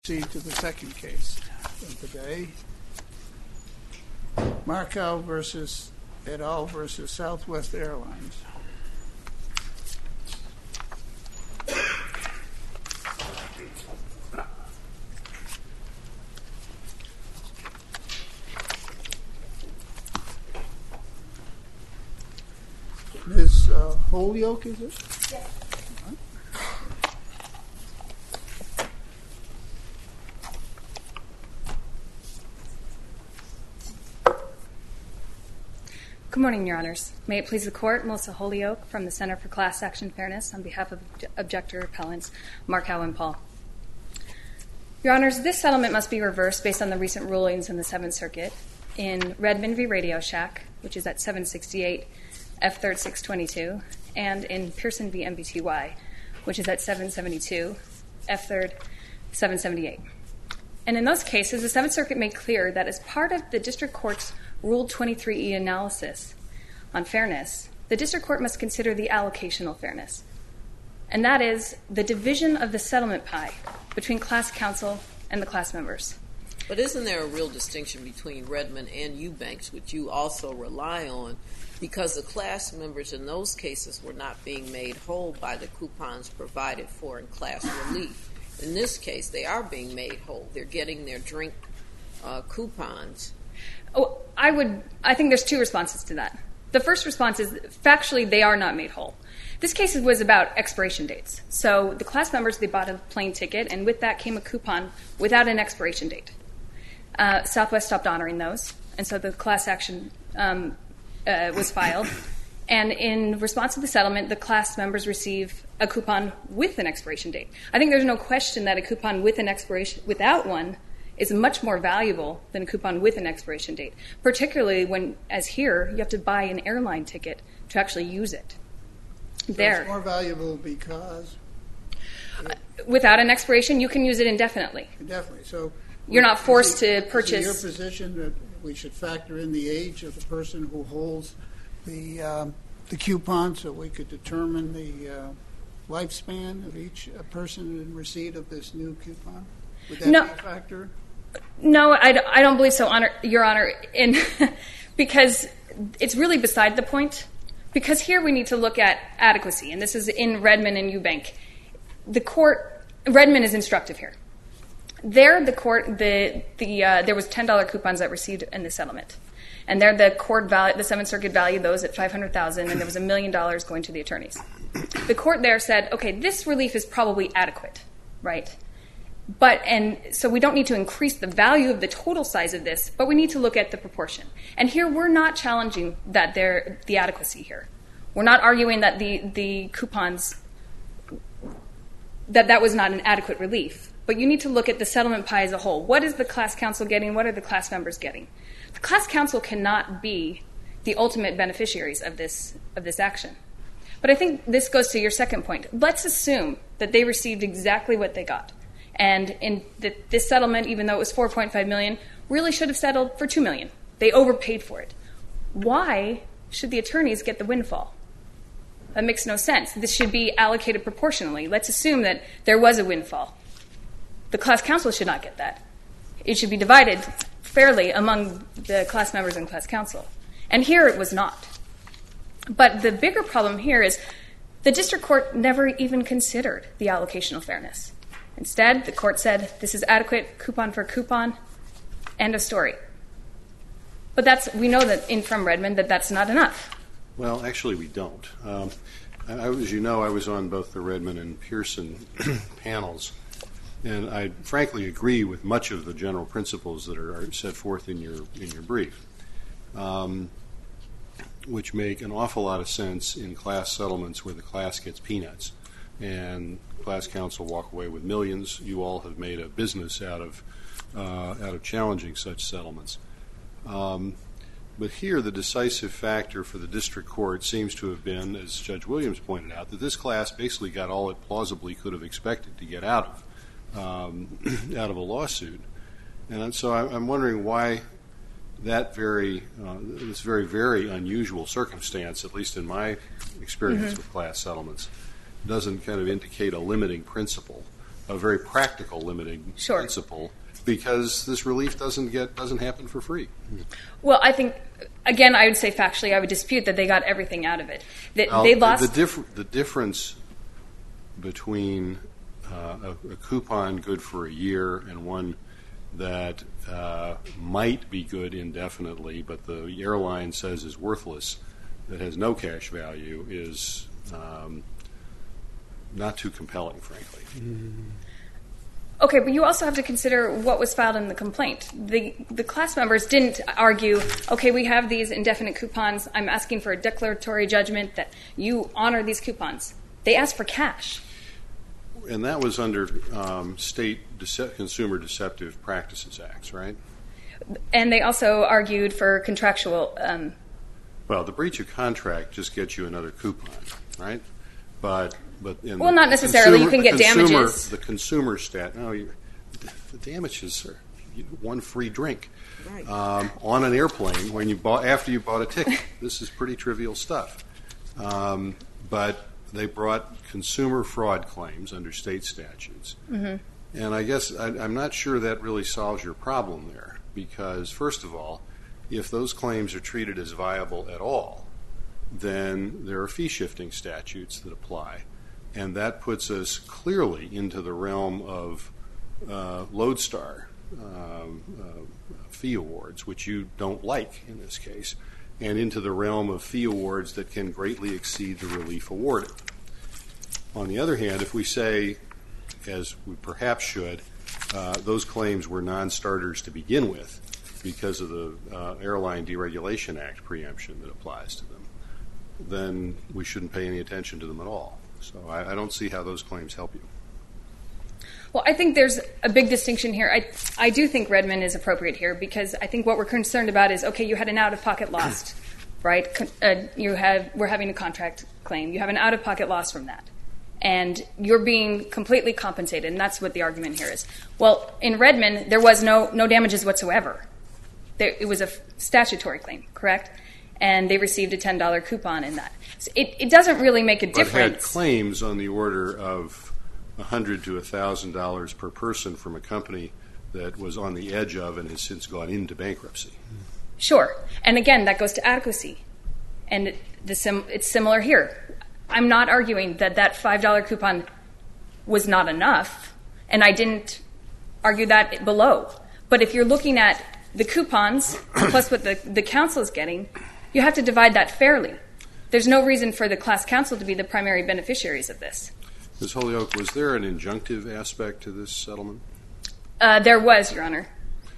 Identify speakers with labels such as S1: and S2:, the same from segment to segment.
S1: Proceed to the second case of the day. Markow versus et al. Versus Southwest Airlines. Ms. Holyoke, is it?
S2: Yes. Good morning, Your Honors. May it please the Court, Melissa Holyoke from the Center for Class Action Fairness on behalf of Objector Appellants Markow and Paul. Your Honors, this settlement must be reversed based on the recent rulings in the Seventh Circuit in Redmond v. Radio Shack, which is at 768 F3rd 622, and in Pearson v. MBTY, which is at 772 F3rd 778. And in those cases, the Seventh Circuit made clear that as part of the District Court's Rule 23E analysis on fairness, the District Court must consider the allocational fairness, and that is the division of the settlement pie between class counsel and the class members.
S3: But isn't there a real distinction between Redmond and Eubanks, which you also rely on, because the class members in those cases were not being made whole by the coupons provided for in class relief? In this case, they are being made whole. They're getting their drink coupons.
S2: Oh, I think there's two responses to that. The first response is, factually, they are not made whole. This case was about expiration dates. So the class members, they bought a plane ticket, and with that came a coupon without an expiration date. Southwest stopped honoring those, and so the class action was filed. And in response to the settlement, the class members receive a coupon with an expiration date. I think there's no question that a coupon with an expiration, without one, is much more valuable than a coupon with an expiration date, particularly when, as here, you have to buy an airline ticket to actually use it.
S1: So it's more valuable because?
S2: Without an expiration, you can use it indefinitely.
S1: Indefinitely. So
S2: you're not forced to purchase.
S1: Is it your position that we should factor in the age of the person who holds the coupon so we could determine the lifespan of each person in receipt of this new coupon? Would that be a factor?
S2: No, I don't believe so, Your Honor, because it's really beside the point. Because here we need to look at adequacy, and this is in Redmond and Eubank. Redmond is instructive here. There, the court, there was $10 coupons that received in the settlement, and there the Seventh Circuit valued those at $500,000, and there was $1 million going to the attorneys. The court there said, okay, this relief is probably adequate, right? And so we don't need to increase the value of the total size of this, but we need to look at the proportion. And here we're not challenging the adequacy here. We're not arguing that the coupons, that was not an adequate relief. But you need to look at the settlement pie as a whole. What is the class counsel getting? What are the class members getting? The class counsel cannot be the ultimate beneficiaries of this action. But I think this goes to your second point. Let's assume that they received exactly what they got. And in this settlement, even though it was $4.5 million, really should have settled for $2 million. They overpaid for it. Why should the attorneys get the windfall? That makes no sense. This should be allocated proportionally. Let's assume that there was a windfall. The class counsel should not get that. It should be divided fairly among the class members and class counsel. And here it was not. But the bigger problem here is the district court never even considered the allocational fairness. Instead, the court said, this is adequate, coupon for coupon, end of story. But we know that from Redmond that that's not enough.
S4: Well, actually, we don't. As you know, I was on both the Redmond and Pearson panels, and I frankly agree with much of the general principles that are set forth in your brief, which make an awful lot of sense in class settlements where the class gets peanuts and class counsel walk away with millions. You all have made a business out of challenging such settlements. But here, the decisive factor for the district court seems to have been, as Judge Williams pointed out, that this class basically got all it plausibly could have expected to get out of a lawsuit. And so I'm wondering why this very, very unusual circumstance, at least in my experience with class settlements, doesn't kind of indicate a limiting principle a very practical limiting
S2: Sure.
S4: principle, because this relief doesn't happen for free.
S2: Well, I think, again, I would say factually, I would dispute that they got everything out of it. That
S4: Now,
S2: they lost.
S4: the difference between a coupon good for a year and one that might be good indefinitely, but the airline says is worthless, that has no cash value, is not too compelling, frankly.
S2: Okay, but you also have to consider what was filed in the complaint. The class members didn't argue, okay, we have these indefinite coupons. I'm asking for a declaratory judgment that you honor these coupons. They asked for cash.
S4: And that was under state Consumer Deceptive Practices Acts, right?
S2: And they also argued for contractual.
S4: Well, the breach of contract just gets you another coupon, right? But in
S2: Well, not necessarily. You can get damages.
S4: The consumer the damages are one free drink
S3: Right.
S4: on an airplane after you bought a ticket. This is pretty trivial stuff. But they brought consumer fraud claims under state statutes. Mm-hmm. And I guess I'm not sure that really solves your problem there, because, first of all, if those claims are treated as viable at all, then there are fee-shifting statutes that apply. And that puts us clearly into the realm of lodestar fee awards, which you don't like in this case, and into the realm of fee awards that can greatly exceed the relief awarded. On the other hand, if we say, as we perhaps should, those claims were non-starters to begin with because of the Airline Deregulation Act preemption that applies to them, then we shouldn't pay any attention to them at all. So I don't see how those claims help you.
S2: Well, I think there's a big distinction here. I do think Redmond is appropriate here, because I think what we're concerned about is, okay, you had an out-of-pocket loss, right? We're having a contract claim. You have an out-of-pocket loss from that. And you're being completely compensated, and that's what the argument here is. Well, in Redmond, there was no damages whatsoever. It was a statutory claim, correct? And they received a $10 coupon in that. So it doesn't really make a difference.
S4: But had claims on the order of $100 to $1,000 per person from a company that was on the edge of and has since gone into bankruptcy.
S2: Sure. And again, that goes to adequacy. And it's similar here. I'm not arguing that $5 coupon was not enough, and I didn't argue that below. But if you're looking at the coupons plus what the council is getting, you have to divide that fairly. There's no reason for the class council to be the primary beneficiaries of this.
S4: Ms. Holyoke, was there an injunctive aspect to this settlement?
S2: There was, Your Honor.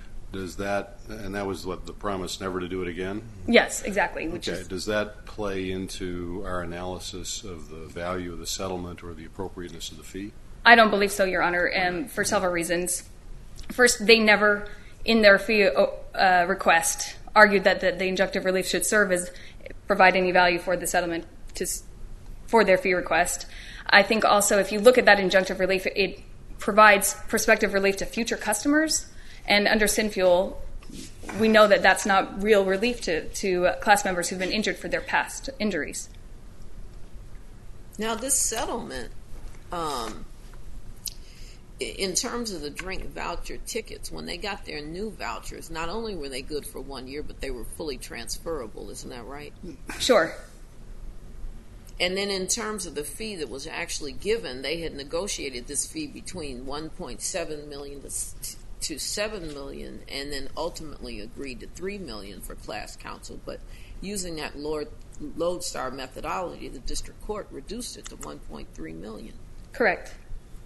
S4: And that was what, the promise never to do it again?
S2: Yes, exactly.
S4: Does that play into our analysis of the value of the settlement or the appropriateness of the fee?
S2: I don't believe so, Your Honor, for several reasons. First, they never, in their fee request, argued that the injunctive relief should serve as provide any value for the settlement for their fee request. I think also, if you look at that injunctive relief, it provides prospective relief to future customers. And under SynFuel, we know that that's not real relief to class members who've been injured for their past injuries.
S3: Now, this settlement, in terms of the drink voucher tickets, when they got their new vouchers, not only were they good for 1 year, but they were fully transferable. Isn't that right?
S2: Sure.
S3: And then in terms of the fee that was actually given, they had negotiated this fee between $1.7 million to $7 million, and then ultimately agreed to $3 million for class counsel. But using that lodestar methodology, the district court reduced it to $1.3 million.
S2: Correct.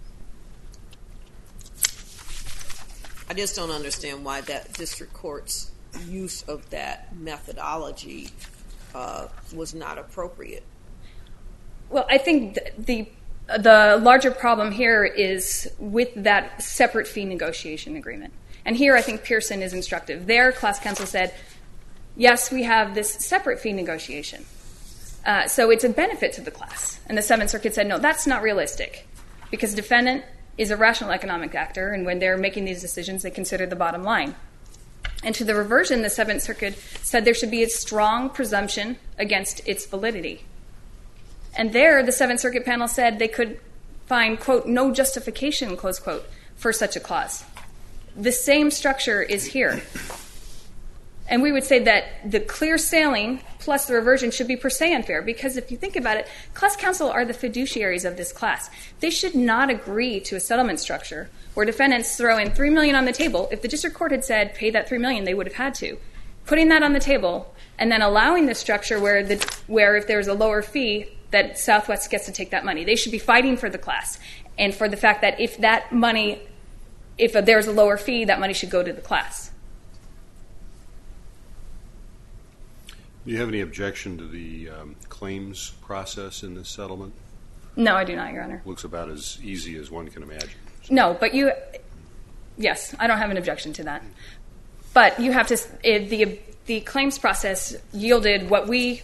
S3: I just don't understand why that district court's use of that methodology was not appropriate.
S2: Well, I think the larger problem here is with that separate fee negotiation agreement. And here I think Pearson is instructive. Their class counsel said, yes, we have this separate fee negotiation. So it's a benefit to the class. And the Seventh Circuit said, no, that's not realistic, because defendant is a rational economic actor, and when they're making these decisions, they consider the bottom line. And to the reversion, the Seventh Circuit said there should be a strong presumption against its validity. And there, the Seventh Circuit panel said they could find, quote, no justification, close quote, for such a clause. The same structure is here. And we would say that the clear sailing plus the reversion should be per se unfair, because if you think about it, class counsel are the fiduciaries of this class. They should not agree to a settlement structure where defendants throw in $3 million on the table. If the district court had said pay that $3 million, they would have had to. Putting that on the table and then allowing the structure where if there's a lower fee, that Southwest gets to take that money. They should be fighting for the class and for the fact that if there's a lower fee, that money should go to the class.
S4: Do you have any objection to the claims process in this settlement?
S2: No, I do not, Your Honor.
S4: Looks about as easy as one can imagine.
S2: No, but yes, I don't have an objection to that. But you have to, the claims process yielded what we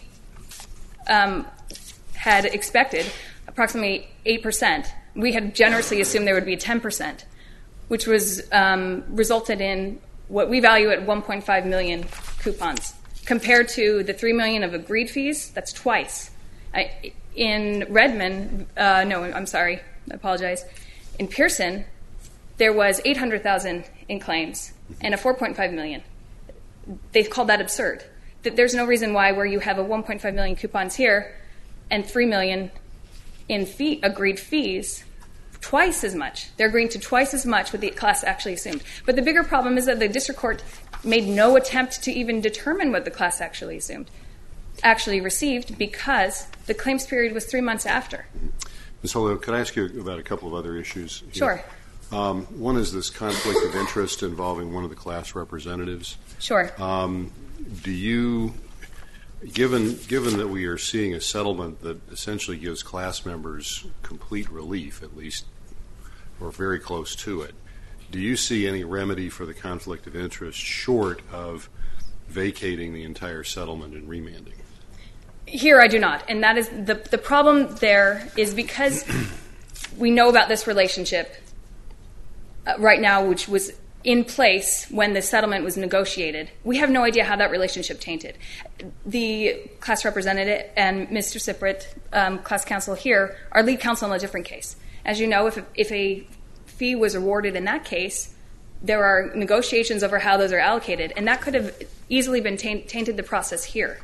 S2: had expected, approximately 8%. We had generously assumed there would be 10%, which was resulted in what we value at 1.5 million coupons. Compared to the $3 million of agreed fees, that's twice. In Redmond, I apologize. In Pearson, there was $800,000 in claims and a $4.5 million. They called that absurd. That there's no reason why where you have a 1.5 million coupons here and $3 million in agreed fees, twice as much. They're agreeing to twice as much what the class actually assumed. But the bigger problem is that the district court made no attempt to even determine what the class actually received, because the claims period was 3 months after.
S4: Ms. Holyoke, could I ask you about a couple of other issues here?
S2: Sure.
S4: One is this conflict of interest involving one of the class representatives.
S2: Sure.
S4: Do you, given that we are seeing a settlement that essentially gives class members complete relief, at least, or very close to it, do you see any remedy for the conflict of interest short of vacating the entire settlement and remanding?
S2: Here I do not. And that is the problem there is because we know about this relationship right now, which was in place when the settlement was negotiated. We have no idea how that relationship tainted. The class representative and Mr. Siprit, class counsel here, are lead counsel in a different case. As you know, if a fee was awarded in that case, there are negotiations over how those are allocated, and that could have easily been tainted the process here.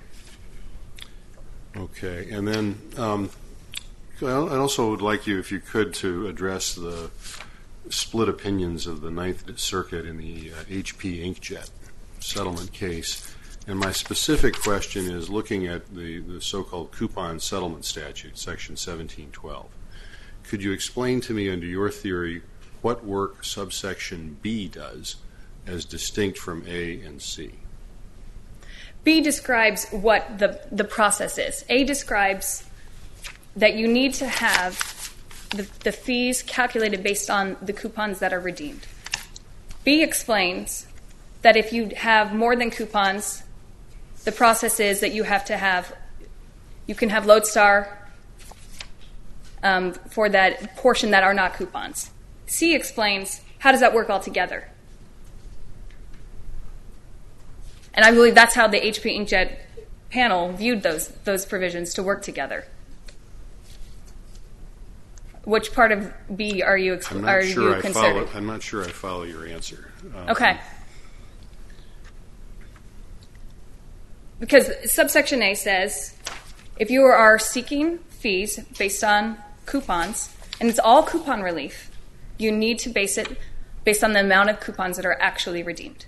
S4: Okay, and then I also would like you, if you could, to address the split opinions of the Ninth Circuit in the HP Inkjet settlement case. And my specific question is looking at the so-called coupon settlement statute, Section 1712. Could you explain to me, under your theory, what work subsection B does as distinct from A and C?
S2: B describes what the process is. A describes that you need to have the fees calculated based on the coupons that are redeemed. B explains that if you have more than coupons, the process is that you can have Lodestar for that portion that are not coupons. C explains how does that work all together. And I believe that's how the HP Inkjet panel viewed those provisions to work together. Which part of B are you considering?
S4: I'm not sure I follow your answer.
S2: Okay. Because subsection A says if you are seeking fees based on coupons, and it's all coupon relief, you need to base it based on the amount of coupons that are actually redeemed.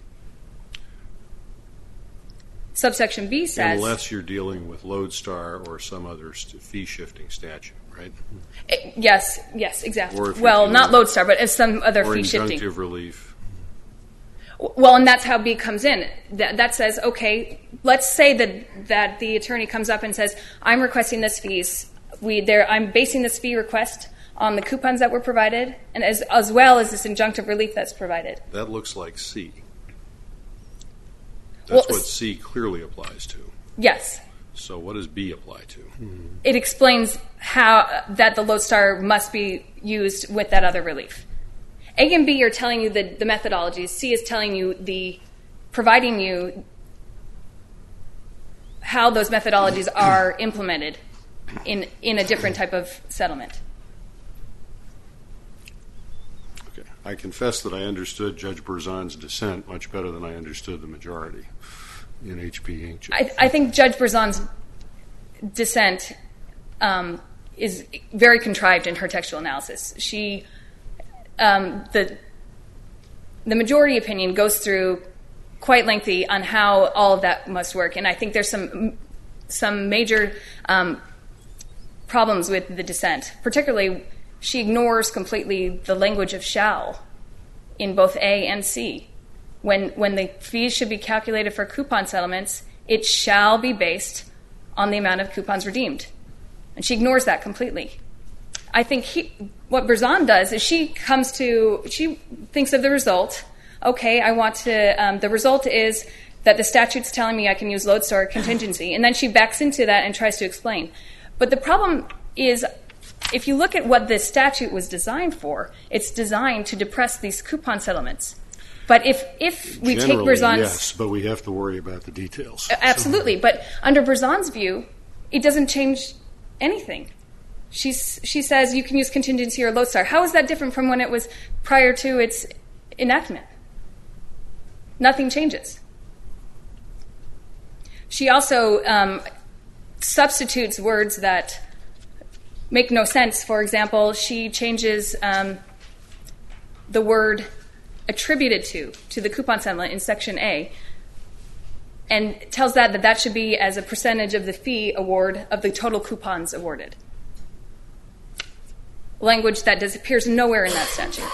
S2: Subsection B says...
S4: Unless you're dealing with Lodestar or some other fee-shifting statute, right?
S2: Yes, exactly. Well, not Lodestar, but some other fee-shifting.
S4: Or injunctive relief.
S2: Well, and that's how B comes in. That says, okay, let's say that the attorney comes up and says, I'm requesting this fees. I'm basing this fee request on the coupons that were provided, and as well as this injunctive relief that's provided.
S4: That looks like C. That's what C clearly applies to.
S2: Yes.
S4: So what does B apply to?
S2: It explains how that the Lodestar must be used with that other relief. A and B are telling you the methodologies. C is telling you providing you how those methodologies are implemented in a different type of settlement.
S4: I confess that I understood Judge Berzon's dissent much better than I understood the majority in HP Inc.
S2: I think Judge Berzon's dissent is very contrived in her textual analysis. The majority opinion goes through quite lengthy on how all of that must work, and I think there's some major problems with the dissent. Particularly, she ignores completely the language of shall in both A and C. When the fees should be calculated for coupon settlements, it shall be based on the amount of coupons redeemed. And she ignores that completely. I think what Berzon does is she thinks of the result. Okay, I want to, the result is that the statute's telling me I can use lodestar contingency. And then she backs into that and tries to explain. But the problem is, if you look at what this statute was designed for, it's designed to depress these coupon settlements. But if we take Berzon's...
S4: yes, but we have to worry about the details.
S2: Absolutely, but under Berzon's view, it doesn't change anything. She says you can use contingency or lodestar. How is that different from when it was prior to its enactment? Nothing changes. She also substitutes words that make no sense. For example, she changes the word attributed to the coupon settlement in Section A and tells that should be as a percentage of the fee award of the total coupons awarded. Language that appears nowhere in that statute.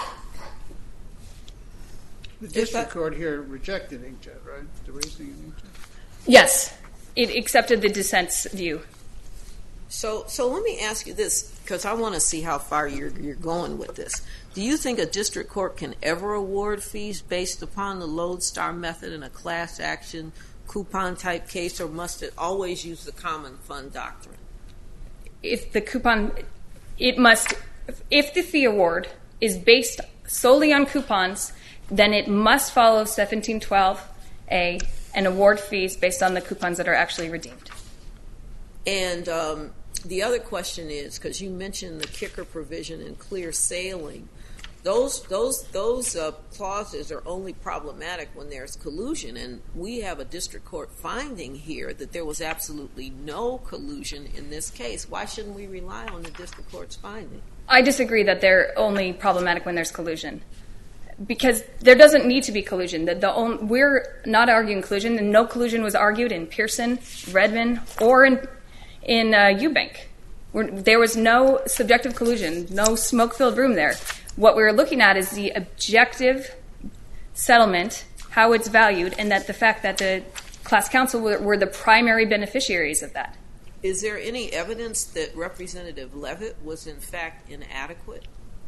S1: The district court here rejected inkjet, right? The reasoning of inkjet?
S2: Yes, it accepted the dissent's view.
S3: So let me ask you this, because I want to see how far you're going with this. Do you think a district court can ever award fees based upon the lodestar method in a class action coupon type case, or must it always use the common fund doctrine?
S2: If the fee award is based solely on coupons, then it must follow 1712A and award fees based on the coupons that are actually redeemed.
S3: And the other question is, because you mentioned the kicker provision and clear sailing, those clauses are only problematic when there's collusion, and we have a district court finding here that there was absolutely no collusion in this case. Why shouldn't we rely on the district court's finding? I
S2: disagree that they're only problematic when there's collusion, because there doesn't need to be collusion. We're not arguing collusion, and no collusion was argued in Pearson, Redmond, or in Eubank. There was no subjective collusion, no smoke-filled room there. What we're looking at is the objective settlement, how it's valued, and that the fact that the class counsel were the primary beneficiaries of that.
S3: Is there any evidence that Representative Levitt was in fact inadequate?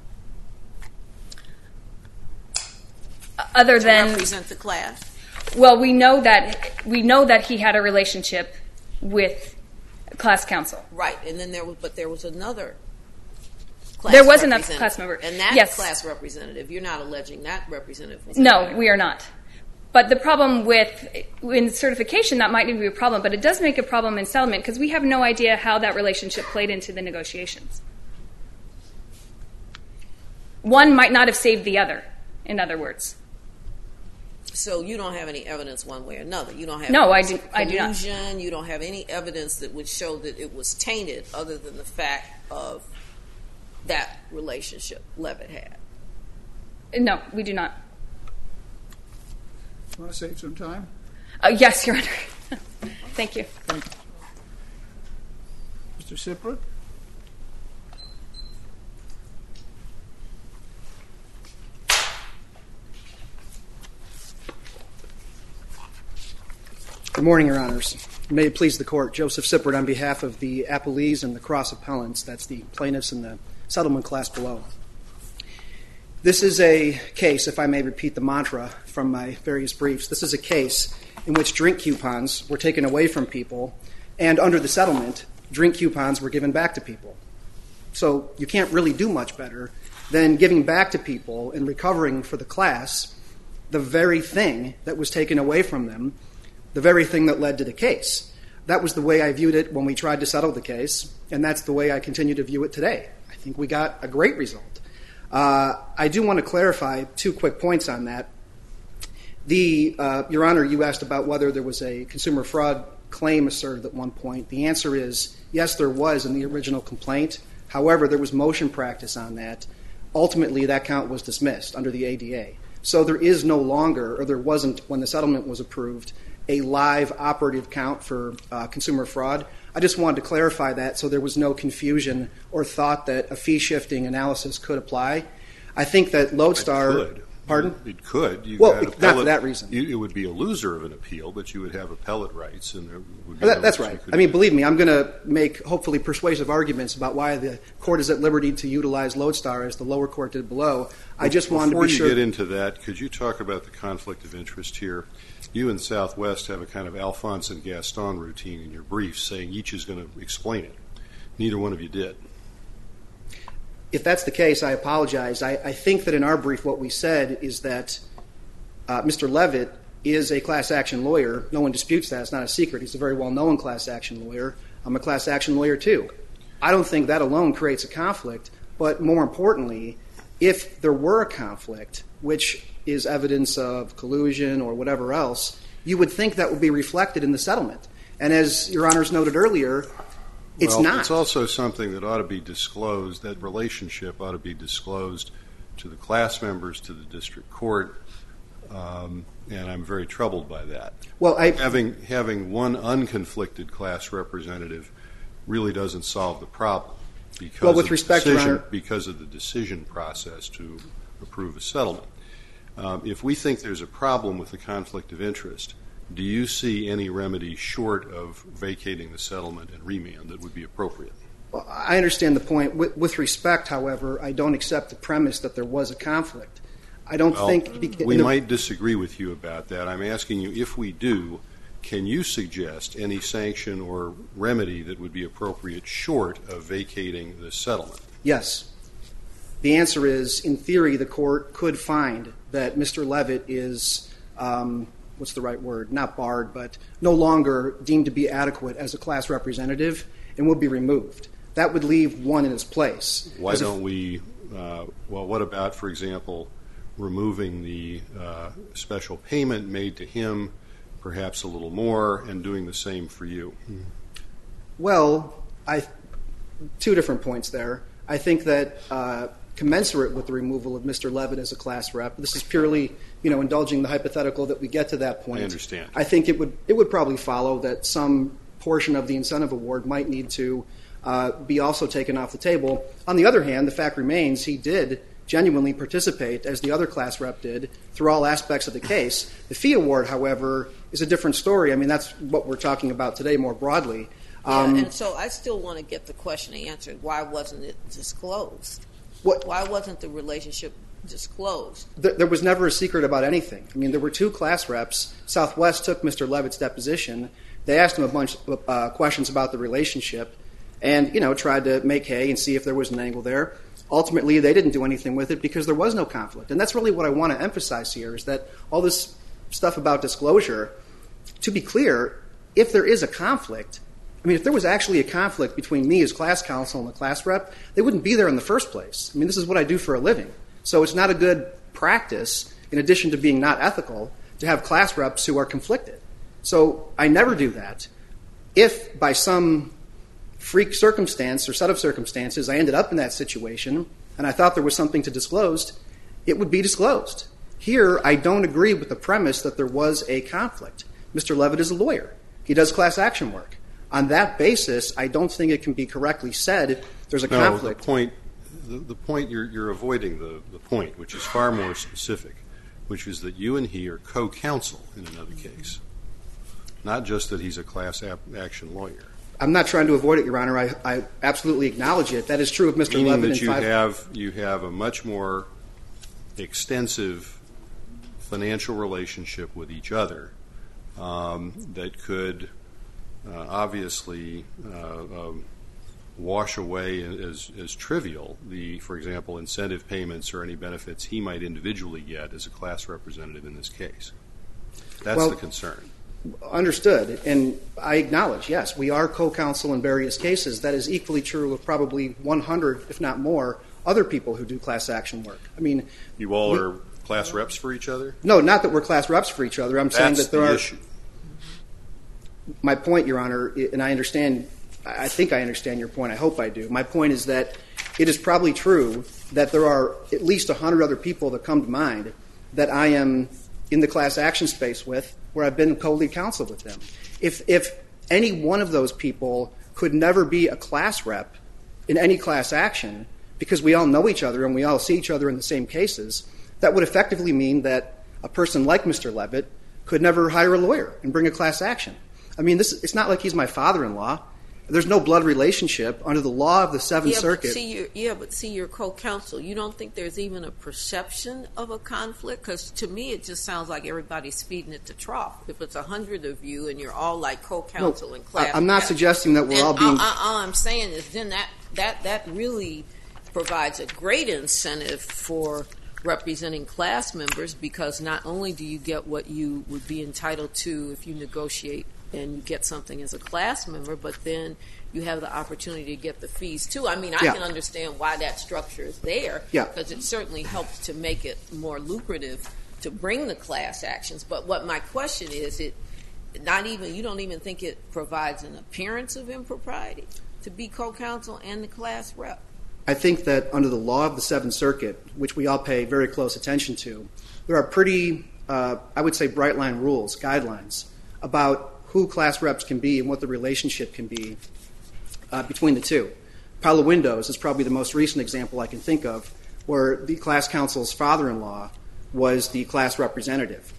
S2: Other than
S3: to represent the class?
S2: Well, we know that he had a relationship with class counsel.
S3: Right, and then there was another
S2: class There was another class member.
S3: And that
S2: yes.
S3: class representative, you're not alleging that representative was
S2: No, we are not. But the problem in certification, that might need to be a problem, but it does make a problem in settlement because we have no idea how that relationship played into the negotiations. One might not have saved the other, in other words.
S3: So you don't have any evidence one way or another. You don't have
S2: no,
S3: I do
S2: not.
S3: You don't have any evidence that would show that it was tainted other than the fact of that relationship Levitt had.
S2: No, we do not.
S1: Want to save some time?
S2: Yes, Your Honor. Thank you.
S1: Thank you. Mr. Sipra?
S5: Good morning, Your Honors. May it please the Court, Joseph Sippert on behalf of the appellees and the cross appellants, that's the plaintiffs and the settlement class below. This is a case, if I may repeat the mantra from my various briefs, this is a case in which drink coupons were taken away from people, and under the settlement, drink coupons were given back to people. So you can't really do much better than giving back to people and recovering for the class the very thing that was taken away from them, the very thing that led to the case. That was the way I viewed it when we tried to settle the case, and that's the way I continue to view it today. I think we got a great result. I do want to clarify 2 quick points on that. Your Honor, you asked about whether there was a consumer fraud claim asserted at one point. The answer is yes, there was in the original complaint. However, there was motion practice on that. Ultimately, that count was dismissed under the ADA. So there is no longer, or there wasn't when the settlement was approved, a live operative count for consumer fraud. I just wanted to clarify that so there was no confusion or thought that a fee-shifting analysis could apply. I think that Lodestar...
S4: It could.
S5: Pardon?
S4: It could.
S5: Not for that reason.
S4: It would be a loser of an appeal, but you would have appellate rights, and there would be
S5: That's right. I mean, believe me, I'm going to make hopefully persuasive arguments about why the court is at liberty to utilize Lodestar as the lower court did below. I just wanted to be sure...
S4: Before you get into that, could you talk about the conflict of interest here? You and Southwest have a kind of Alphonse and Gaston routine in your briefs, saying each is going to explain it. Neither one of you did.
S5: If that's the case, I apologize. I think that in our brief what we said is that Mr. Levitt is a class action lawyer. No one disputes that. It's not a secret. He's a very well-known class action lawyer. I'm a class action lawyer too. I don't think that alone creates a conflict, but more importantly, if there were a conflict, which is evidence of collusion or whatever else, you would think that would be reflected in the settlement. And as Your Honors noted earlier, it's not.
S4: It's also something that ought to be disclosed. That relationship ought to be disclosed to the class members, to the district court, and I'm very troubled by that.
S5: Well,
S4: having one unconflicted class representative really doesn't solve the problem because of the decision process to approve a settlement. If we think there's a problem with the conflict of interest, do you see any remedy short of vacating the settlement and remand that would be appropriate?
S5: Well, I understand the point. With respect, however, I don't accept the premise that there was a conflict. I don't think...
S4: We might disagree with you about that. I'm asking you, if we do, can you suggest any sanction or remedy that would be appropriate short of vacating the settlement?
S5: Yes. The answer is, in theory, the court could find that Mr. Levitt is... what's the right word? Not barred, but no longer deemed to be adequate as a class representative and would be removed. That would leave one in its place.
S4: Why don't we... what about, for example, removing the special payment made to him, perhaps a little more, and doing the same for you?
S5: Well, 2 different points there. I think that commensurate with the removal of Mr. Levitt as a class rep, this is purely, indulging the hypothetical that we get to that point.
S4: I understand.
S5: I think it would probably follow that some portion of the incentive award might need to be also taken off the table. On the other hand, the fact remains he did genuinely participate, as the other class rep did, through all aspects of the case. The fee award, however, is a different story. I mean, that's what we're talking about today more broadly.
S3: And so I still want to get the question answered. Why wasn't it disclosed? Why wasn't the relationship disclosed?
S5: There was never a secret about anything. I mean, there were 2 class reps. Southwest took Mr. Levitt's deposition. They asked him a bunch of questions about the relationship and, tried to make hay and see if there was an angle there. Ultimately, they didn't do anything with it because there was no conflict. And that's really what I want to emphasize here is that all this stuff about disclosure, to be clear, if there is a conflict, if there was actually a conflict between me as class counsel and the class rep, they wouldn't be there in the first place. This is what I do for a living. So it's not a good practice, in addition to being not ethical, to have class reps who are conflicted. So I never do that. If by some freak circumstance or set of circumstances I ended up in that situation and I thought there was something to disclose, it would be disclosed. Here, I don't agree with the premise that there was a conflict. Mr. Levitt is a lawyer. He does class action work. On that basis, I don't think it can be correctly said there's a conflict.
S4: The point you're avoiding the point, which is far more specific, which is that you and he are co-counsel in another case, not just that he's a class action lawyer.
S5: I'm not trying to avoid it, Your Honor. I absolutely acknowledge it. That is true of Mr. Levitt.
S4: Meaning that you have a much more extensive financial relationship with each other that could obviously wash away as trivial for example, incentive payments or any benefits he might individually get as a class representative in this case. That's the concern.
S5: Understood. And I acknowledge, yes, we are co-counsel in various cases. That is equally true of probably 100, if not more, other people who do class action work. I mean,
S4: You all are class reps for each other?
S5: no, not that we're class reps for each other. I'm saying
S4: That's
S5: that there
S4: the
S5: are.
S4: issue.
S5: My point, Your Honor, and I understand, I think I understand your point. I hope I do. My point is that it is probably true that there are at least 100 other people that come to mind that I am in the class action space with, where I've been co-lead counsel with them. If any one of those people could never be a class rep in any class action, because we all know each other and we all see each other in the same cases, that would effectively mean that a person like Mr. Levitt could never hire a lawyer and bring a class action. I mean, it's not like he's my father-in-law. There's no blood relationship under the law of the Seventh Circuit.
S3: But see, you're co-counsel. You don't think there's even a perception of a conflict? Because to me, it just sounds like everybody's feeding it to trough. If it's 100 of you and you're all like co-counsel and class,
S5: I'm not suggesting that we're all being.
S3: All I'm saying is then that really provides a great incentive for representing class members, because not only do you get what you would be entitled to if you negotiate and you get something as a class member, but then you have the opportunity to get the fees too. I mean, I can understand why that structure is there, because it certainly helps to make it more lucrative to bring the class actions. But what my question is, you don't even think it provides an appearance of impropriety to be co-counsel and the class rep?
S5: I think that under the law of the Seventh Circuit, which we all pay very close attention to, there are pretty, I would say, bright line rules, guidelines, about who class reps can be and what the relationship can be between the two. Paolo Windows is probably the most recent example I can think of, where the class counsel's father-in-law was the class representative.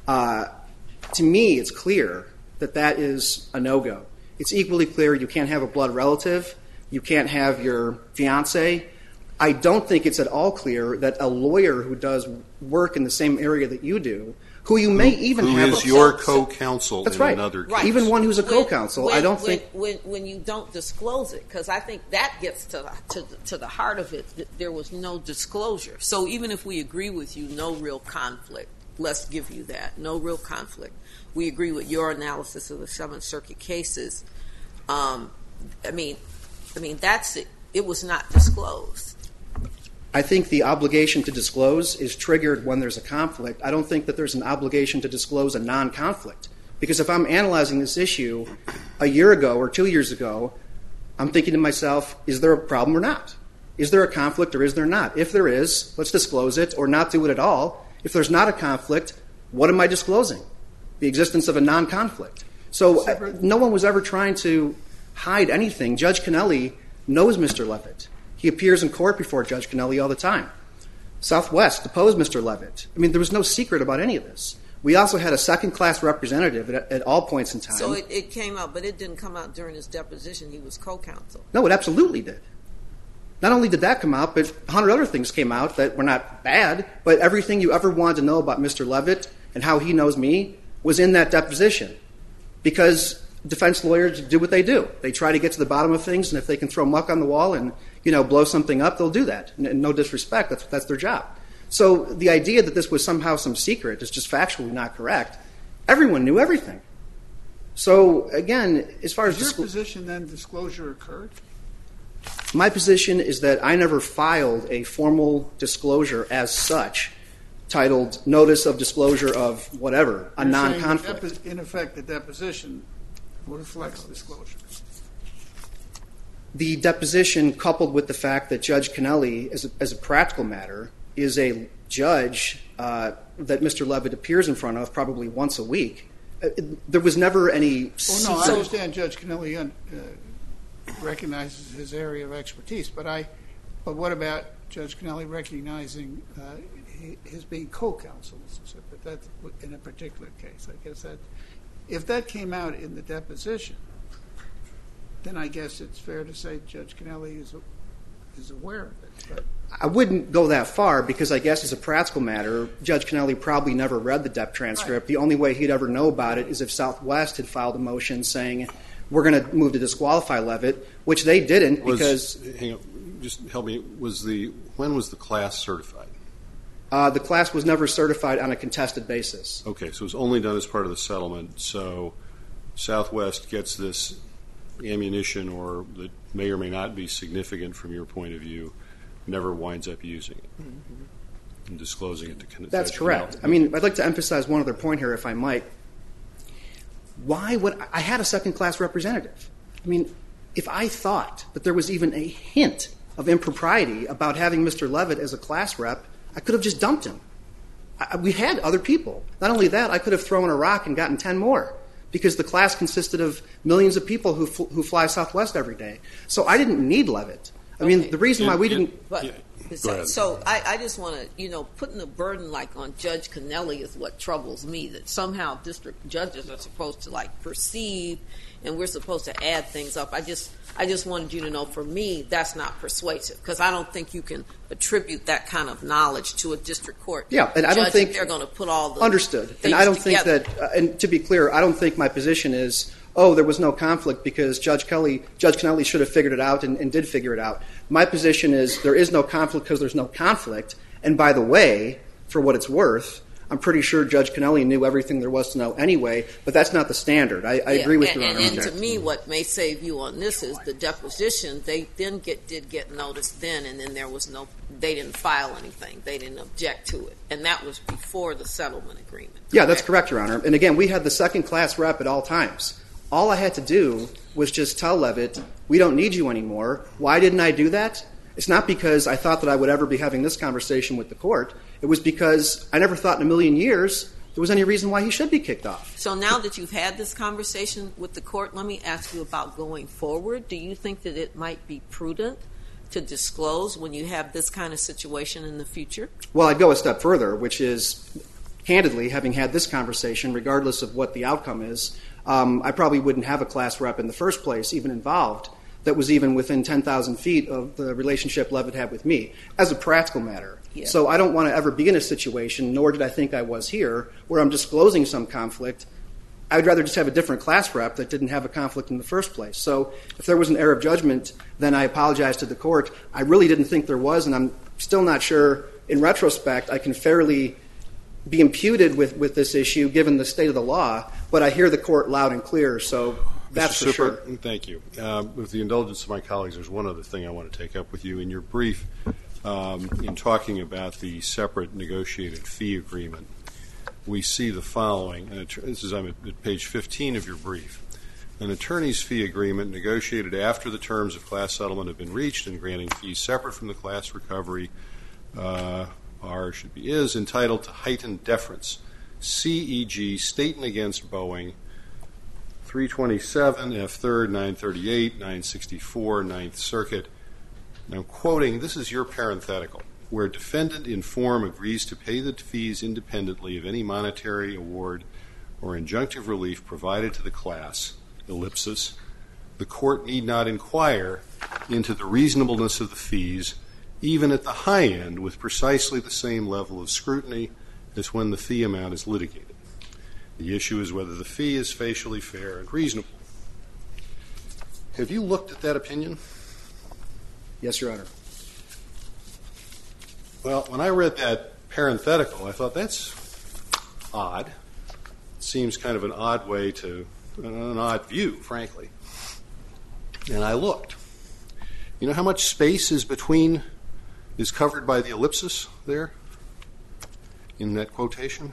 S5: To me, it's clear that that is a no-go. It's equally clear you can't have a blood relative. You can't have your fiancé. I don't think it's at all clear that a lawyer who does work in the same area that you do, who you may even have...
S4: Who is your co-counsel in another case.
S3: Right.
S5: Even one who's a co-counsel, I don't think...
S3: When you don't disclose it, because I think that gets to the heart of it, that there was no disclosure. So even if we agree with you, no real conflict, let's give you that, no real conflict. We agree with your analysis of the Seventh Circuit cases. I mean, that's it. It was not disclosed.
S5: I think the obligation to disclose is triggered when there's a conflict. I don't think that there's an obligation to disclose a non-conflict. Because if I'm analyzing this issue a year ago or 2 years ago, I'm thinking to myself, is there a problem or not? Is there a conflict or is there not? If there is, let's disclose it or not do it at all. If there's not a conflict, what am I disclosing? The existence of a non-conflict. So no one was ever trying to hide anything. Judge Cannelli knows Mr. Levitt. He appears in court before Judge Cannelli all the time. Southwest deposed Mr. Levitt. I mean, there was no secret about any of this. We also had a second-class representative at all points in time.
S3: So it came out, but it didn't come out during his deposition. He was co-counsel.
S5: No, it absolutely did. Not only did that come out, but 100 other things came out that were not bad, but everything you ever wanted to know about Mr. Levitt and how he knows me was in that deposition. Because defense lawyers do what they do. They try to get to the bottom of things, and if they can throw muck on the wall and blow something up, they'll do that. And no disrespect, that's their job. So the idea that this was somehow some secret is just factually not correct. Everyone knew everything. So again, as far as
S1: your position, then disclosure occurred?
S5: My position is that I never filed a formal disclosure as such, titled Notice of Disclosure of whatever, a non-conflict.
S1: In effect, the deposition reflects disclosure.
S5: The deposition, coupled with the fact that Judge Cannelli, as a practical matter, is a judge that Mr. Levitt appears in front of probably once a week, there was never any...
S1: Oh, no, I understand Judge Cannelli recognizes his area of expertise, but what about Judge Cannelli recognizing his being co-counsel in a particular case? I guess that if that came out in the deposition, then I guess it's fair to say Judge Cannelli is aware of it. But
S5: I wouldn't go that far because I guess as a practical matter, Judge Cannelli probably never read the DEP transcript. Right. The only way he'd ever know about it is if Southwest had filed a motion saying, we're going to move to disqualify Levitt, which they didn't because...
S4: Hang on, just help me. When was the class certified?
S5: The class was never certified on a contested basis.
S4: Okay, so it was only done as part of the settlement. So Southwest gets this ammunition, or that may or may not be significant from your point of view, never winds up using it and disclosing it to
S5: That's correct. I mean, I'd like to emphasize one other point here, if I might. Why would I had a second-class representative? I mean, if I thought that there was even a hint of impropriety about having Mr. Levitt as a class rep, I could have just dumped him. We had other people. Not only that, I could have thrown a rock and gotten 10 more, because the class consisted of millions of people who fly Southwest every day. So I didn't need Levitt. I mean, the reason why we didn't...
S3: So I just want to, putting the burden on Judge Cannelli is what troubles me, that somehow district judges are supposed to perceive, and we're supposed to add things up. I just wanted you to know, for me, that's not persuasive, because I don't think you can attribute that kind of knowledge to a district court.
S5: Yeah, and I don't think
S3: they're going to put all the
S5: understood. And I don't
S3: together.
S5: think that. And to be clear, I don't think my position is, there was no conflict because Judge Cannelli should have figured it out and did figure it out. My position is there is no conflict because there's no conflict. And by the way, for what it's worth, I'm pretty sure Judge Cannelli knew everything there was to know anyway, but that's not the standard. I agree with you, Your Honor.
S3: And to me, what may save you on this is the deposition. They then did get noticed then, and then they didn't file anything. They didn't object to it. And that was before the settlement agreement.
S5: Yeah, that's correct, Your Honor. And again, we had the second-class rep at all times. All I had to do was just tell Levitt, we don't need you anymore. Why didn't I do that? It's not because I thought that I would ever be having this conversation with the court. It was because I never thought in a million years there was any reason why he should be kicked off.
S3: So now that you've had this conversation with the court, let me ask you about going forward. Do you think that it might be prudent to disclose when you have this kind of situation in the future?
S5: Well, I'd go a step further, which is, candidly, having had this conversation, regardless of what the outcome is, I probably wouldn't have a class rep in the first place, even involved, that was even within 10,000 feet of the relationship Levitt had with me, as a practical matter. Yeah. So I don't want to ever be in a situation, nor did I think I was here, where I'm disclosing some conflict. I would rather just have a different class rep that didn't have a conflict in the first place. So if there was an error of judgment, then I apologize to the court. I really didn't think there was, and I'm still not sure, in retrospect, I can fairly be imputed with this issue given the state of the law, but I hear the court loud and clear, so that's for sure.
S4: Thank you. With the indulgence of my colleagues, there's one other thing I want to take up with you. In your brief, in talking about the separate negotiated fee agreement, we see the following. I'm at page 15 of your brief. An attorney's fee agreement negotiated after the terms of class settlement have been reached and granting fees separate from the class recovery is entitled to heightened deference. CEG, Staten against Boeing, 327 F3rd 938 964 9th Circuit. Now, quoting, this is your parenthetical, where defendant in form agrees to pay the fees independently of any monetary award or injunctive relief provided to the class, ellipsis, the court need not inquire into the reasonableness of the fees, even at the high end, with precisely the same level of scrutiny as when the fee amount is litigated. The issue is whether the fee is facially fair and reasonable. Have you looked at that opinion?
S5: Yes, Your Honor.
S4: Well, when I read that parenthetical, I thought that's odd. It seems kind of an odd view, frankly. And I looked. You know how much space is covered by the ellipsis there in that quotation?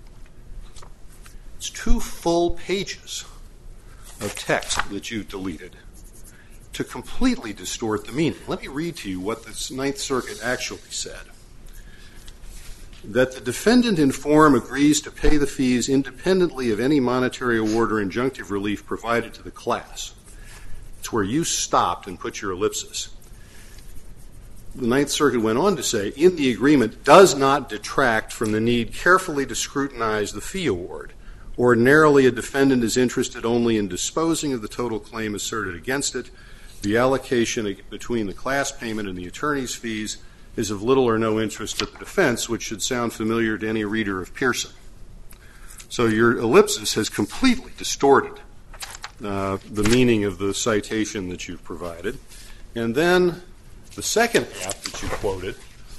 S4: It's 2 full pages of text that you deleted to completely distort the meaning. Let me read to you what the Ninth Circuit actually said. That the defendant in form agrees to pay the fees independently of any monetary award or injunctive relief provided to the class. It's where you stopped and put your ellipsis. The Ninth Circuit went on to say, in the agreement does not detract from the need carefully to scrutinize the fee award. Ordinarily, a defendant is interested only in disposing of the total claim asserted against it. The allocation between the class payment and the attorney's fees is of little or no interest to the defense, which should sound familiar to any reader of Pearson. So your ellipsis has completely distorted the meaning of the citation that you've provided. And then the second half that you quoted,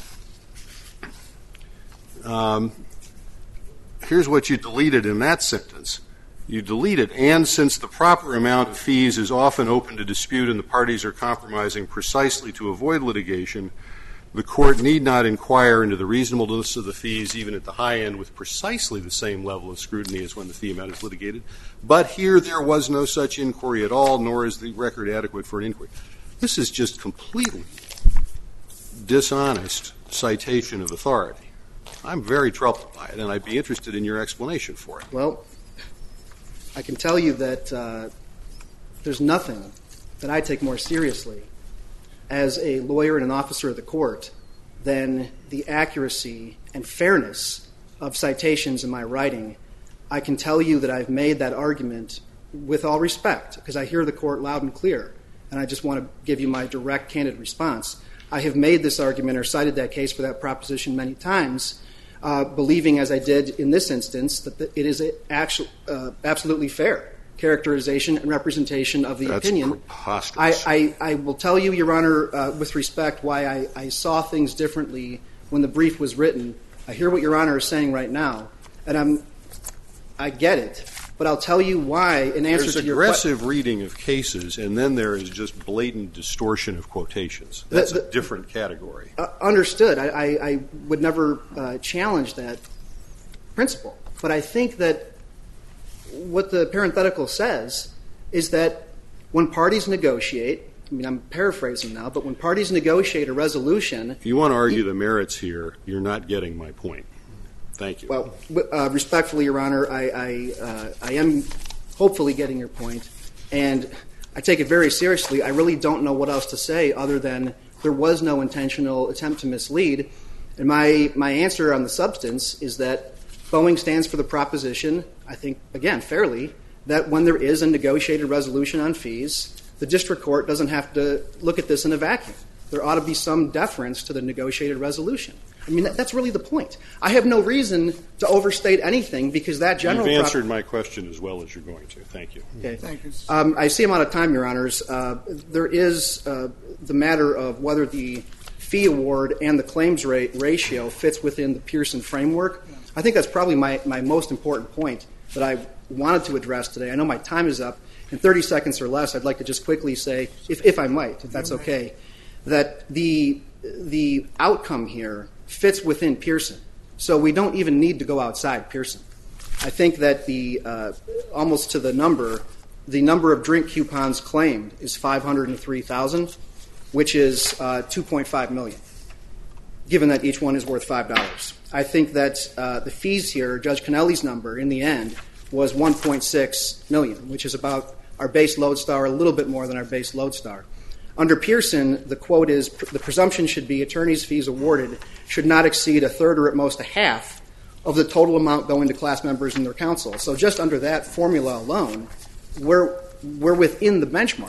S4: here's what you deleted in that sentence. You deleted, and since the proper amount of fees is often open to dispute and the parties are compromising precisely to avoid litigation, The court need not inquire into the reasonableness of the fees even at the high end with precisely the same level of scrutiny as when the fee amount is litigated. But here there was no such inquiry at all, nor is the record adequate for an inquiry. This is just completely dishonest citation of authority. I'm very troubled by it, and I'd be interested in your explanation for it.
S5: Well, I can tell you that there's nothing that I take more seriously as a lawyer and an officer of the court than the accuracy and fairness of citations in my writing. I can tell you that I've made that argument with all respect, because I hear the court loud and clear, and I just want to give you my direct, candid response. I have made this argument or cited that case for that proposition many times, believing, as I did in this instance, that it is absolutely fair characterization and representation of the opinion.
S4: That's preposterous.
S5: I will tell you, Your Honor, with respect, why I saw things differently when the brief was written. I hear what Your Honor is saying right now, and I get it. But I'll tell you why in answer to your question.
S4: There's aggressive reading of cases, and then there is just blatant distortion of quotations. That's a different category.
S5: Understood. I would never challenge that principle. But I think that what the parenthetical says is that when parties negotiate, I mean, I'm paraphrasing now, but when parties negotiate a resolution.
S4: If you want to argue the merits here, you're not getting my point. Thank you.
S5: Well, respectfully, Your Honor, I am hopefully getting your point, and I take it very seriously. I really don't know what else to say other than there was no intentional attempt to mislead. And my answer on the substance is that Boeing stands for the proposition, I think, again, fairly, that when there is a negotiated resolution on fees, the district court doesn't have to look at this in a vacuum. There ought to be some deference to the negotiated resolution. I mean, that's really the point. I have no reason to overstate anything because that general...
S4: You've answered my question as well as you're going to. Thank you.
S5: Okay.
S1: Thank you.
S5: I see I'm out of time, Your Honors. There is the matter of whether the fee award and the claims rate ratio fits within the Pearson framework. I think that's probably my most important point that I wanted to address today. I know my time is up. In 30 seconds or less, I'd like to just quickly say, if I might, if that's okay, that the outcome here fits within Pearson. So we don't even need to go outside Pearson. I think that almost to the number of drink coupons claimed is 503,000, which is 2.5 million, given that each one is worth $5. I think that the fees here, Judge Connelly's number in the end was 1.6 million, which is about our base lodestar, a little bit more than our base lodestar. Under Pearson, the quote is, the presumption should be attorneys' fees awarded should not exceed a third or at most a half of the total amount going to class members and their counsel. So just under that formula alone, we're within the benchmark.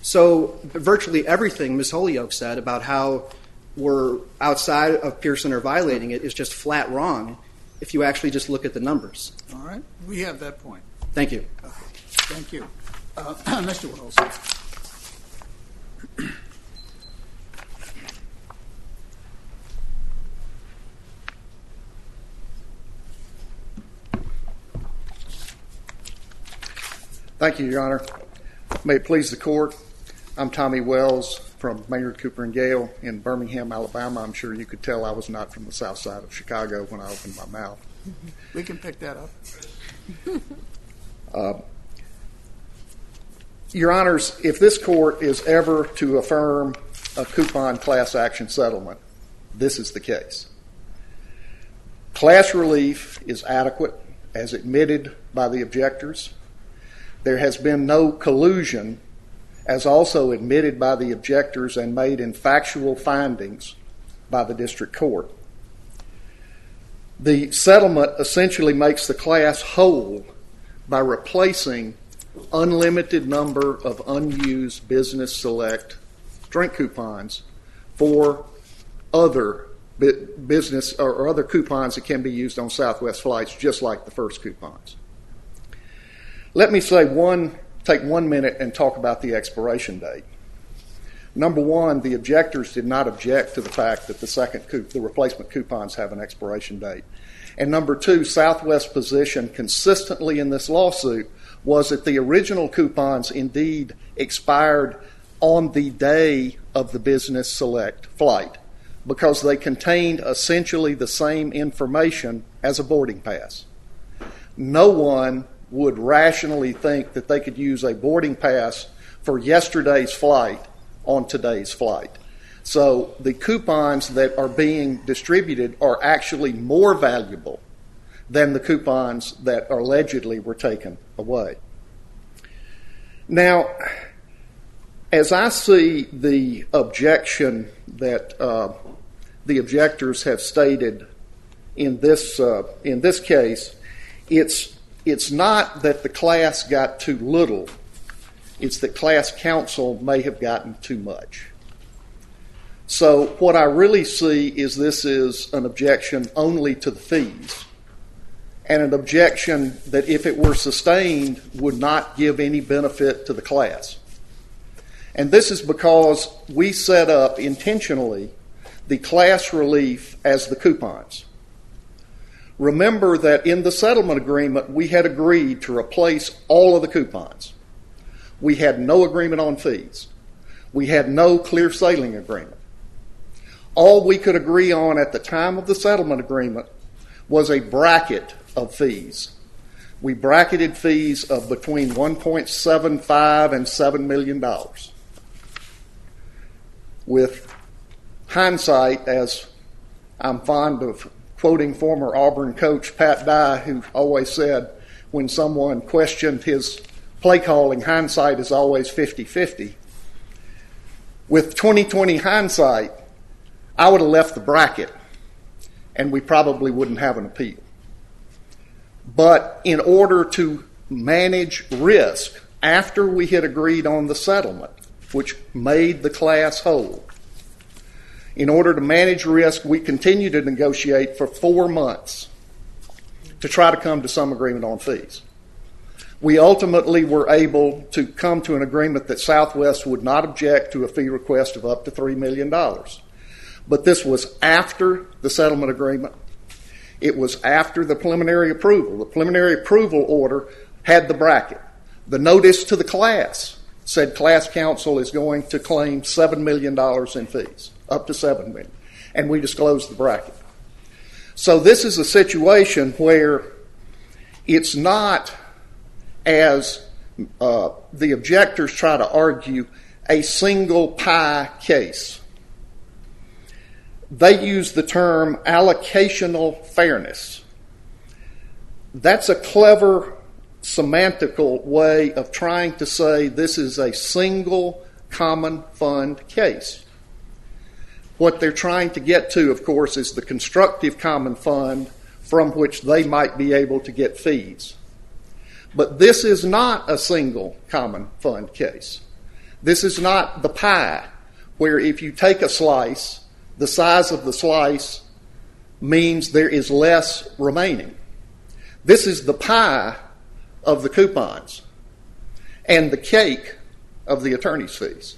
S5: So virtually everything Ms. Holyoke said about how we're outside of Pearson or violating it is just flat wrong if you actually just look at the numbers.
S1: All right. We have that point.
S5: Thank you.
S1: Okay. Thank you. Mr. Wilson.
S6: Thank you, Your Honor. May it please the court, I'm Tommy Wells from Maynard Cooper and Gale in Birmingham, Alabama. I'm sure you could tell I was not from the south side of Chicago when I opened my mouth.
S1: We can pick that up.
S6: Your Honors, if this court is ever to affirm a coupon class action settlement, this is the case. Class relief is adequate as admitted by the objectors. There has been no collusion as also admitted by the objectors and made in factual findings by the district court. The settlement essentially makes the class whole by replacing unlimited number of unused Business Select drink coupons for other business or other coupons that can be used on Southwest flights, just like the first coupons. Let me take 1 minute and talk about the expiration date. Number one, the objectors did not object to the fact that the replacement coupons have an expiration date. And number two, Southwest's position consistently in this lawsuit was that the original coupons indeed expired on the day of the Business Select flight, because they contained essentially the same information as a boarding pass. No one would rationally think that they could use a boarding pass for yesterday's flight on today's flight. So the coupons that are being distributed are actually more valuable than the coupons that allegedly were taken away. Now, as I see the objection that the objectors have stated in this case, it's not that the class got too little. It's that class counsel may have gotten too much. So what I really see is this is an objection only to the fees, and an objection that if it were sustained would not give any benefit to the class. And this is because we set up intentionally the class relief as the coupons. Remember that in the settlement agreement we had agreed to replace all of the coupons. We had no agreement on fees. We had no clear sailing agreement. All we could agree on at the time of the settlement agreement was a bracket of fees. We bracketed fees of between $1.75 and $7 million. With hindsight, as I'm fond of quoting former Auburn coach Pat Dye, who always said when someone questioned his play calling, hindsight is always 50-50. With 20/20 hindsight, I would have left the bracket and we probably wouldn't have an appeal. But in order to manage risk after we had agreed on the settlement, which made the class whole, in order to manage risk, we continued to negotiate for 4 months to try to come to some agreement on fees. We ultimately were able to come to an agreement that Southwest would not object to a fee request of up to $3 million. But this was after the settlement agreement. It was after the preliminary approval. The preliminary approval order had the bracket. The notice to the class said class counsel is going to claim $7 million in fees, up to $7 million. And we disclosed the bracket. So this is a situation where it's not, as the objectors try to argue, a single pie case. They use the term allocational fairness. That's a clever semantical way of trying to say this is a single common fund case. What they're trying to get to, of course, is the constructive common fund from which they might be able to get fees. But this is not a single common fund case. This is not the pie, where if you take a slice, the size of the slice means there is less remaining. This is the pie of the coupons and the cake of the attorney's fees.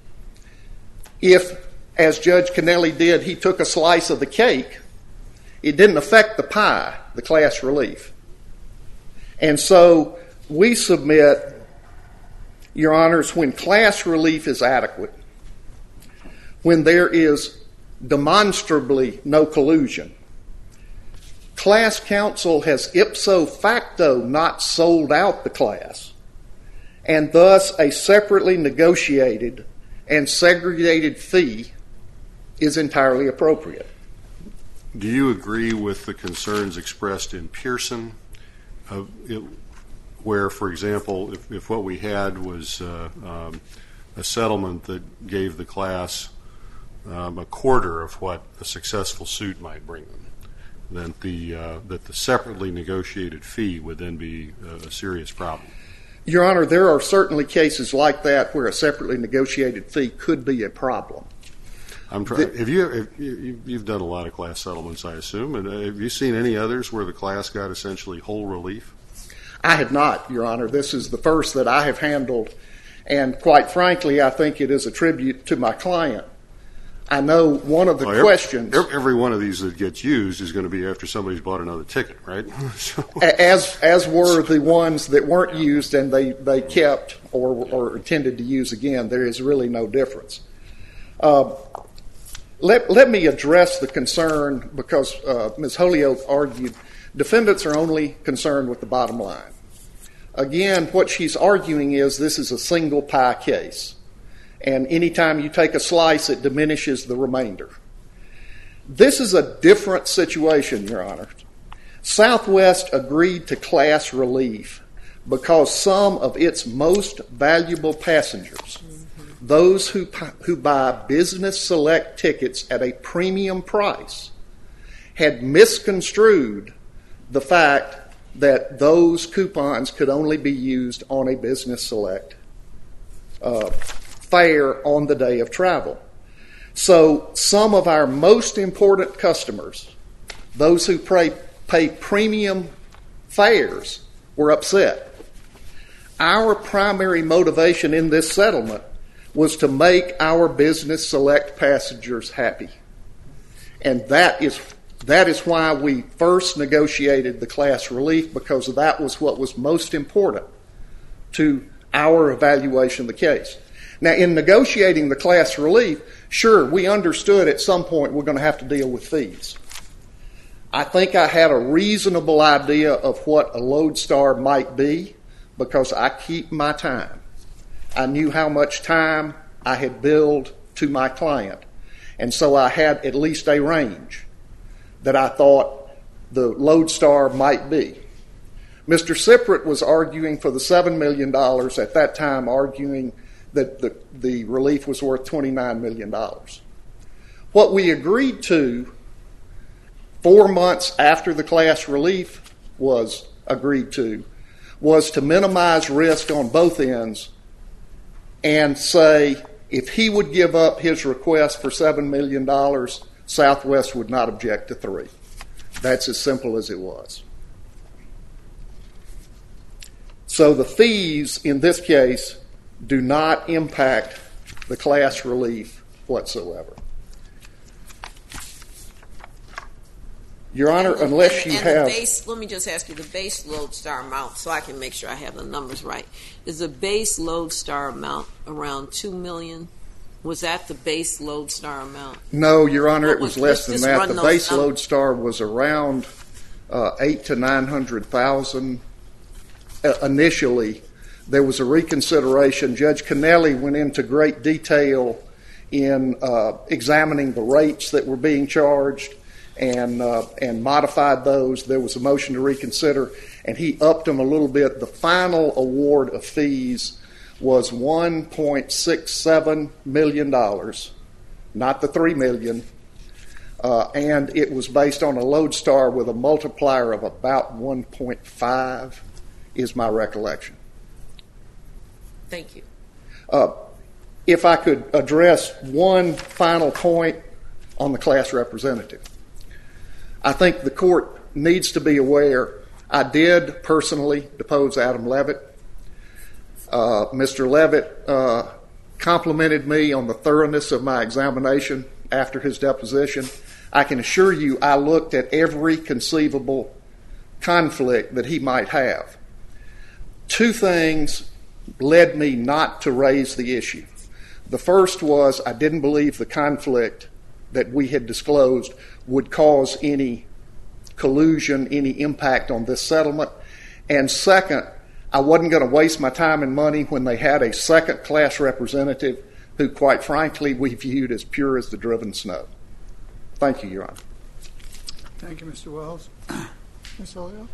S6: If, as Judge Kennelly did, he took a slice of the cake, it didn't affect the pie, the class relief. And so we submit, Your Honors, when class relief is adequate, when there is demonstrably no collusion, class counsel has ipso facto not sold out the class, and thus a separately negotiated and segregated fee is entirely appropriate.
S4: Do you agree with the concerns expressed in Pearson, where, for example, if what we had was a settlement that gave the class a quarter of what a successful suit might bring them, that the separately negotiated fee would then be a serious problem?
S6: Your Honor, there are certainly cases like that where a separately negotiated fee could be a problem. You've done a lot of class settlements, I assume, and have you seen any others where the class got essentially whole relief? I have not, Your Honor. This is the first that I have handled, and quite frankly, I think it is a tribute to my client. I know one of the questions...
S4: Every one of these that gets used is going to be after somebody's bought another ticket, right?
S6: As were the ones that weren't used and they kept or intended to use again. There is really no difference. Let me address the concern, because Ms. Holyoke argued defendants are only concerned with the bottom line. Again, what she's arguing is this is a single pie case, and anytime you take a slice, it diminishes the remainder. This is a different situation, Your Honor. Southwest agreed to class relief because some of its most valuable passengers, those who buy Business Select tickets at a premium price, had misconstrued the fact that those coupons could only be used on a Business Select fare on the day of travel. So some of our most important customers, those who pay premium fares, were upset. Our primary motivation in this settlement was to make our Business Select passengers happy. And that is why we first negotiated the class relief, because that was what was most important to our evaluation of the case. Now, in negotiating the class relief, sure, we understood at some point we're going to have to deal with fees. I think I had a reasonable idea of what a lodestar might be because I keep my time. I knew how much time I had billed to my client, and so I had at least a range that I thought the lodestar might be. Mr. Siprit was arguing for the $7 million at that time, arguing that the relief was worth $29 million. What we agreed to 4 months after the class relief was agreed to was to minimize risk on both ends and say if he would give up his request for $7 million, Southwest would not object to $3 million. That's as simple as it was. So the fees in this case do not impact the class relief whatsoever. Your Honor, unless you have...
S3: let me just ask you, the base lodestar amount, so I can make sure I have the numbers right. Is the base lodestar amount around $2 million? Was that the base lodestar amount?
S6: No, Your Honor, it was less than that. The base lodestar was around $800,000 to $900,000 initially. There was a reconsideration. Judge Kennelly went into great detail in examining the rates that were being charged and modified those. There was a motion to reconsider, and he upped them a little bit. The final award of fees was $1.67 million, not the $3 million, and it was based on a lodestar with a multiplier of about 1.5, is my recollection.
S3: Thank you.
S6: If I could address one final point on the class representative. I think the court needs to be aware I did personally depose Adam Levitt. Mr. Levitt complimented me on the thoroughness of my examination after his deposition. I can assure you I looked at every conceivable conflict that he might have. Two things led me not to raise the issue. The first was I didn't believe the conflict that we had disclosed would cause any collusion, any impact on this settlement. And second, I wasn't going to waste my time and money when they had a second class representative who, quite frankly, we viewed as pure as the driven snow. Thank you, Your Honor.
S1: Thank you, Mr. Wells. Ms. Holyoke?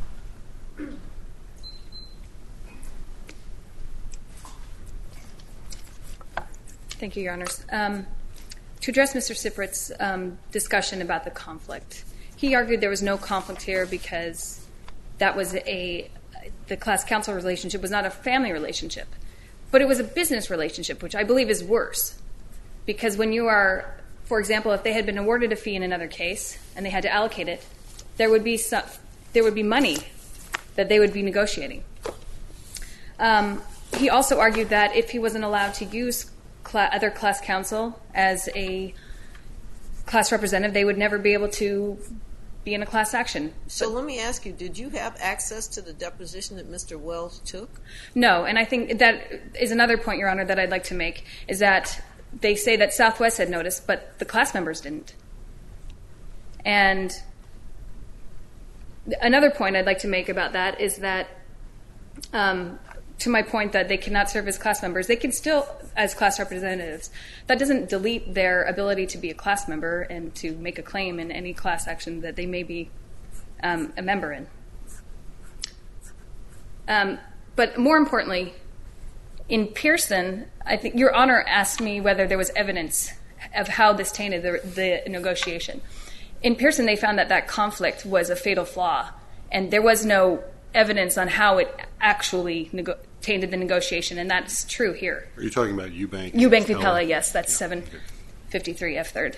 S2: Thank you, Your Honors. To address Mr. Siprit's discussion about the conflict, he argued there was no conflict here because that was the class counsel relationship was not a family relationship, but it was a business relationship, which I believe is worse. Because when you are, for example, if they had been awarded a fee in another case and they had to allocate it, there would be money that they would be negotiating. He also argued that if he wasn't allowed to use other class counsel as a class representative, they would never be able to be in a class action.
S3: So let me ask you, did you have access to the deposition that Mr. Wells took?
S2: No, and I think that is another point, Your Honor, that I'd like to make, is that they say that Southwest had notice, but the class members didn't. And another point I'd like to make about that is that, to my point that they cannot serve as class members, they can still, as class representatives. That doesn't delete their ability to be a class member and to make a claim in any class action that they may be a member in. But more importantly, in Pearson, I think Your Honor asked me whether there was evidence of how this tainted the negotiation. In Pearson, they found that conflict was a fatal flaw, and there was no evidence on how it actually tainted the negotiation, and that's true here.
S4: Are you talking about Eubank?
S2: Eubank v. Pella, yes, that's 753 F. 3rd.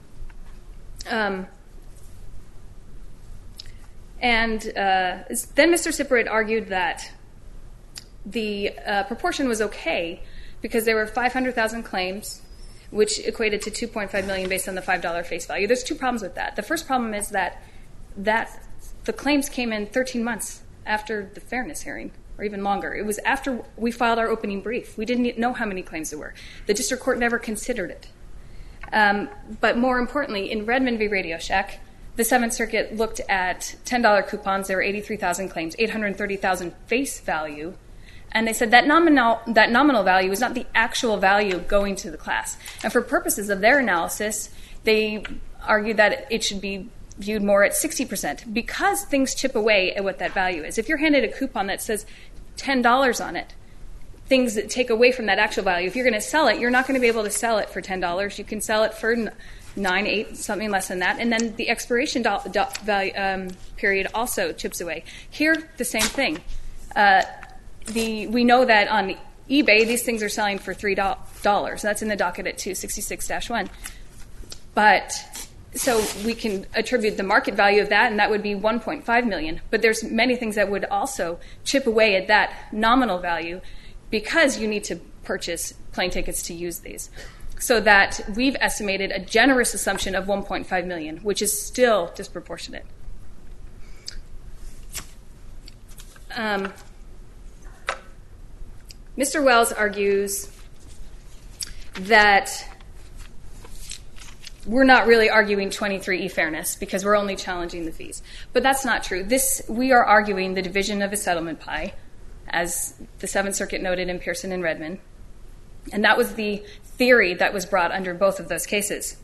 S2: And then Mr. Siprit argued that the proportion was okay because there were 500,000 claims, which equated to $2.5 million based on the $5 face value. There's two problems with that. The first problem is that the claims came in 13 months after the fairness hearing, or even longer. It was after we filed our opening brief. We didn't know how many claims there were. The district court never considered it. But more importantly, in Redmond v. Radio Shack, the Seventh Circuit looked at $10 coupons. There were 83,000 claims, 830,000 face value, and they said that nominal value is not the actual value going to the class. And for purposes of their analysis, they argued that it should be viewed more at 60% because things chip away at what that value is. If you're handed a coupon that says $10 on it, things that take away from that actual value. If you're going to sell it, you're not going to be able to sell it for $10. You can sell it for $9, $8, something less than that, and then the expiration value, period also chips away. Here, the same thing. We know that on eBay, these things are selling for $3. That's in the docket at 266-1. But so we can attribute the market value of that, and that would be $1.5 million. But there's many things that would also chip away at that nominal value because you need to purchase plane tickets to use these. So that we've estimated a generous assumption of $1.5 million, which is still disproportionate. Mr. Wells argues that we're not really arguing 23E fairness because we're only challenging the fees. But that's not true. We are arguing the division of a settlement pie, as the Seventh Circuit noted in Pearson and Redmond. And that was the theory that was brought under both of those cases.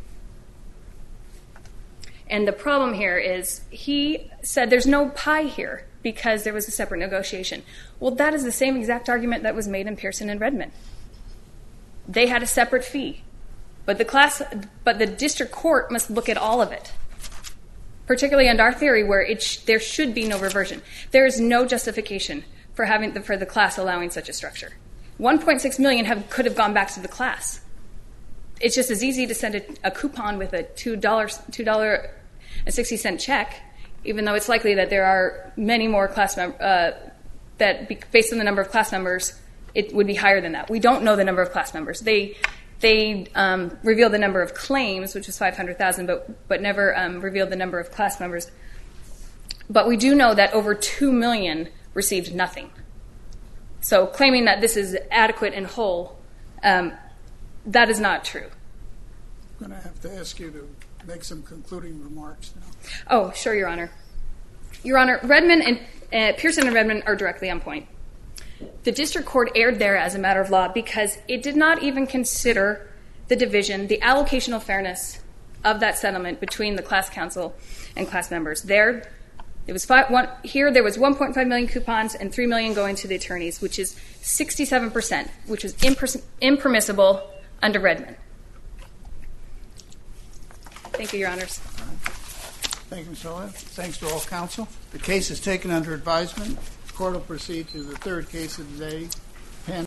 S2: And the problem here is he said there's no pie here because there was a separate negotiation. Well, that is the same exact argument that was made in Pearson and Redmond. They had a separate fee. But the district court must look at all of it, particularly under our theory where there should be no reversion. There is no justification for the class allowing such a structure. $1.6 million could have gone back to the class. It's just as easy to send a coupon with a $2.60 check, even though it's likely that there are many more class members, that based on the number of class members, it would be higher than that. We don't know the number of class members. They revealed the number of claims, which was 500,000, but never revealed the number of class members. But we do know that over 2 million received nothing. So claiming that this is adequate and whole, that is not true.
S1: I'm going to have to ask you to make some concluding remarks now.
S2: Oh, sure, Your Honor. Your Honor, Redmond and Pearson and Redmond are directly on point. The district court erred there as a matter of law because it did not even consider the division, the allocational fairness of that settlement between the class counsel and class members. Here there was 1.5 million coupons and 3 million going to the attorneys, which is 67%, which is impermissible under Redmond. Thank you, Your Honors.
S1: Thank you, Ms. Ola. Thanks to all counsel. The case is taken under advisement. The court will proceed to the third case of the day.